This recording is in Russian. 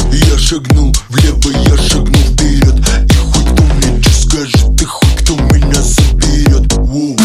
Я шагнул влево, я шагнул вперед. И хоть кто мне что скажет, и хоть кто меня заберет. Воу.